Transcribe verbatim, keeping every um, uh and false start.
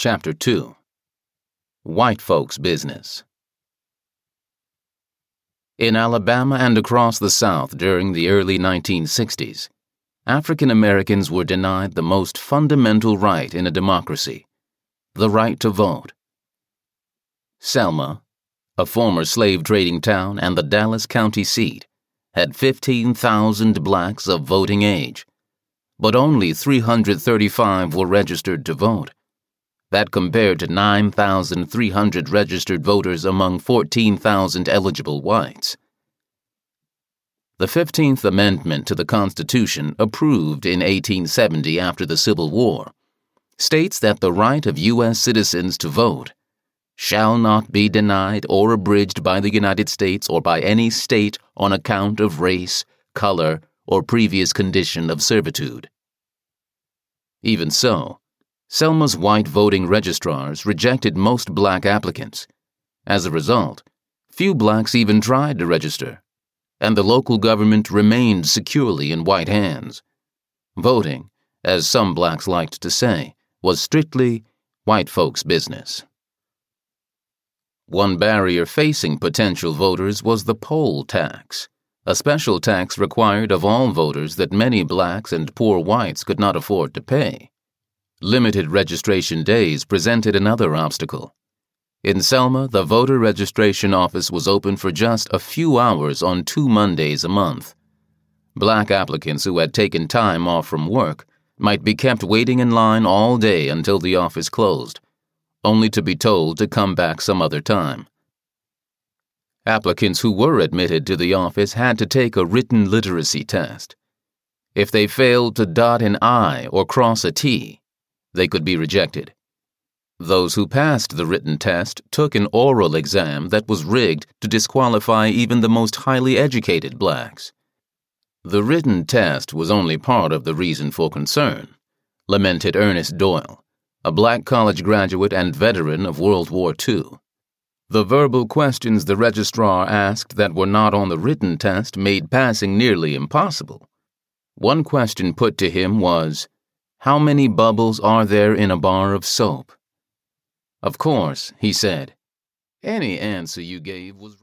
Chapter two. White Folks' Business. In Alabama and across the South during the early nineteen sixties, African Americans were denied the most fundamental right in a democracy, the right to vote. Selma, a former slave trading town and the Dallas County seat, had fifteen thousand blacks of voting age, but only three hundred thirty-five were registered to vote. That compared to nine thousand three hundred registered voters among fourteen thousand eligible whites. The fifteenth Amendment to the Constitution, approved in eighteen seventy after the Civil War, states that the right of U S citizens to vote shall not be denied or abridged by the United States or by any state on account of race, color, or previous condition of servitude. Even so, Selma's white voting registrars rejected most black applicants. As a result, few blacks even tried to register, and the local government remained securely in white hands. Voting, as some blacks liked to say, was strictly white folks' business. One barrier facing potential voters was the poll tax, a special tax required of all voters that many blacks and poor whites could not afford to pay. Limited registration days presented another obstacle. In Selma, the voter registration office was open for just a few hours on two Mondays a month. Black applicants who had taken time off from work might be kept waiting in line all day until the office closed, only to be told to come back some other time. Applicants who were admitted to the office had to take a written literacy test. If they failed to dot an I or cross a T, they could be rejected. Those who passed the written test took an oral exam that was rigged to disqualify even the most highly educated blacks. The written test was only part of the reason for concern, lamented Ernest Doyle, a black college graduate and veteran of World War Two. The verbal questions the registrar asked that were not on the written test made passing nearly impossible. One question put to him was, "How many bubbles are there in a bar of soap?" "Of course," he said, "any answer you gave was